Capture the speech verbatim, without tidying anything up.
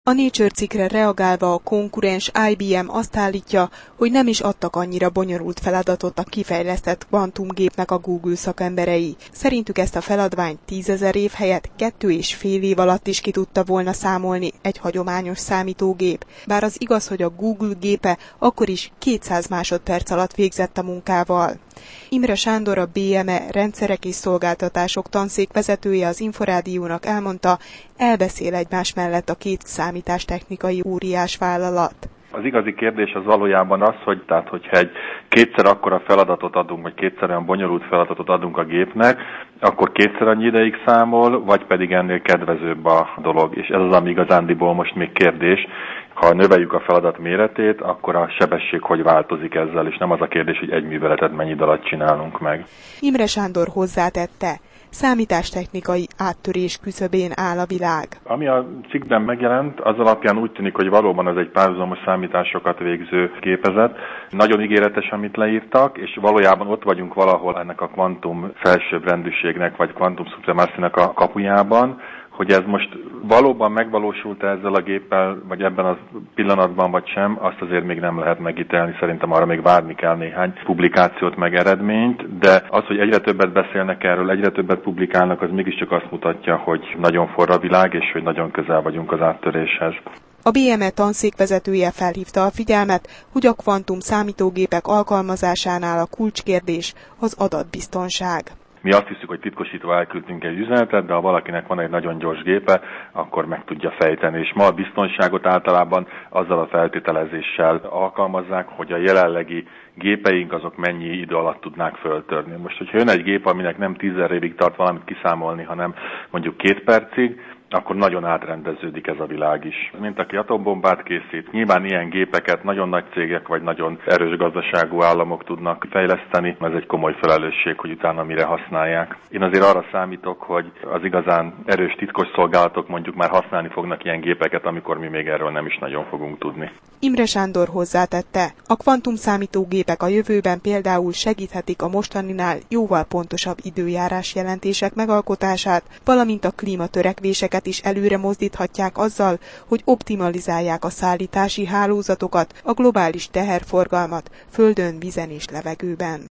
A Nature cikkre reagálva a konkurens I B M azt állítja, hogy nem is adtak annyira bonyolult feladatot a kifejlesztett kvantumgépnek a Google szakemberei. Szerintük ezt a feladványt tízezer év helyett kettő és fél év alatt is ki tudta volna számolni egy hagyományos számítógép. Bár az igaz, hogy a Google gépe akkor is kétszáz másodperc alatt végzett a munkával. Imre Sándor, a B M E rendszerek és szolgáltatások tanszék vezetője az Inforádiónak elmondta, elbeszél egymás mellett a két számítástechnikai óriás vállalat. Az igazi kérdés az valójában az, hogy tehát, hogyha egy kétszer akkora feladatot adunk, vagy kétszer olyan bonyolult feladatot adunk a gépnek, akkor kétszer annyi ideig számol, vagy pedig ennél kedvezőbb a dolog. És ez az, ami igazándiból most még kérdés. Ha növeljük a feladat méretét, akkor a sebesség hogy változik ezzel, és nem az a kérdés, hogy egy műveletet mennyi idő alatt csinálunk meg. Imre Sándor hozzátette, számítástechnikai áttörés küszöbén áll a világ. Ami a cikkben megjelent, az alapján úgy tűnik, hogy valóban ez egy párhuzamos számításokat végző gépezet. Nagyon ígéretes, amit leírtak, és valójában ott vagyunk valahol ennek a kvantum felsőbbrendűségnek, vagy kvantum szupremacynek a kapujában. Hogy ez most valóban megvalósult ezzel a géppel, vagy ebben a pillanatban, vagy sem, azt azért még nem lehet megítélni. Szerintem arra még várni kell néhány publikációt, meg eredményt, de az, hogy egyre többet beszélnek erről, egyre többet publikálnak, az mégiscsak azt mutatja, hogy nagyon forra a világ, és hogy nagyon közel vagyunk az áttöréshez. A B M E tanszék vezetője felhívta a figyelmet, hogy a kvantum számítógépek alkalmazásánál a kulcskérdés az adatbiztonság. Mi azt hiszük, hogy titkosítva elküldtünk egy üzenetet, de ha valakinek van egy nagyon gyors gépe, akkor meg tudja fejteni. És ma a biztonságot általában azzal a feltételezéssel alkalmazzák, hogy a jelenlegi gépeink azok mennyi idő alatt tudnák föltörni. Most, hogyha jön egy gép, aminek nem tízezer évig tart valamit kiszámolni, hanem mondjuk két percig, akkor nagyon átrendeződik ez a világ is. Mint aki atombombát készít, nyilván ilyen gépeket nagyon nagy cégek vagy nagyon erős gazdaságú államok tudnak fejleszteni. Ez egy komoly felelősség, hogy utána mire használják. Én azért arra számítok, hogy az igazán erős titkos szolgálatok mondjuk már használni fognak ilyen gépeket, amikor mi még erről nem is nagyon fogunk tudni. Imre Sándor hozzátette, a kvantum számítógépek a jövőben például segíthetik a mostaninál jóval pontosabb időjárás jelentések megalkotását, valamint a klímatörekvéseket is előre mozdíthatják azzal, hogy optimalizálják a szállítási hálózatokat, a globális teherforgalmat földön, vízen és levegőben.